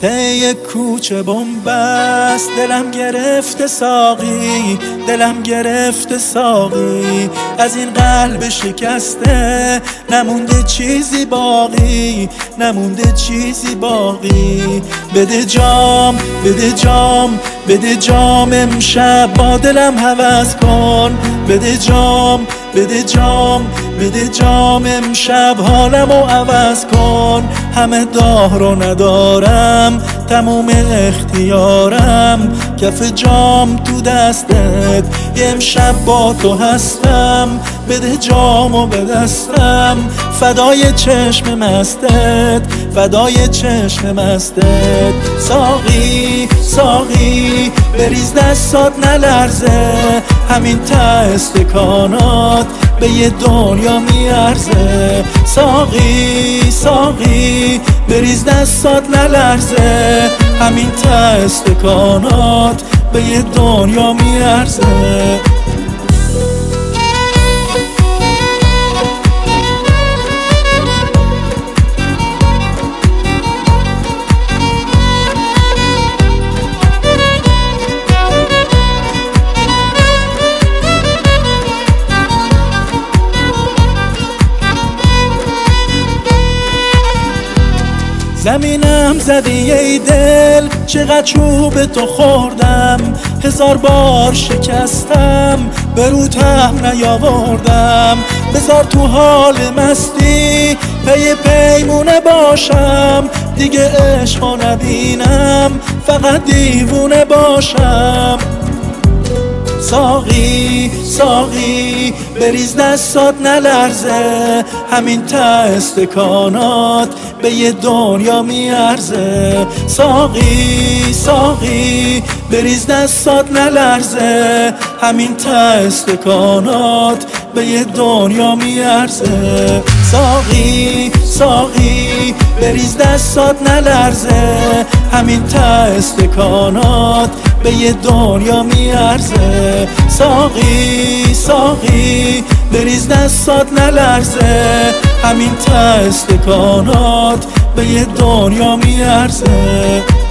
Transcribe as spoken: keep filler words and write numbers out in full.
ته کوچه بنبست دلم گرفته ساقی، دلم گرفته ساقی، از این قلب شکسته نمونده چیزی باقی، نمونده چیزی باقی. بده جام بده جام بده جام امشب با دلم هوس کن، بده جام بده جام بده جام امشب حالمو عوض کن. همه داه رو ندارم تموم اختیارم، کف جام تو دستت یه امشب با تو هستم. بده جامو به دستم فدای چشم مستت، فدای چشم مستت. ساقی ساقی بریز دستات نلرزه، همین ته استکانات به یه دنیا میارزه. ساقی ساقی بریز دستات نلرزه، همین ته استکانات به یه دنیا میارزه. زمینم زدی ای دل، چقدر چوب تو خوردم، هزار بار شکستم به روتم نیاوردم. بذار تو حال مستی پی پیمونه باشم، دیگه عشقو نبینم فقط دیوونه باشم. ساقی ساقی بریز دستات نلرزه، همین ته استکانات به یه دنیا میارزه. ساقی ساقی بریز دستات نلرزه، همین ته استکانات به یه دنیا میارزه. ساقی ساقی بریز دستات نلرزه، همین ته استکانات به یه دنیا میارزه. ساقی ساقی بریز دستات نلرزه، همین ته استکانات به یه دنیا میارزه.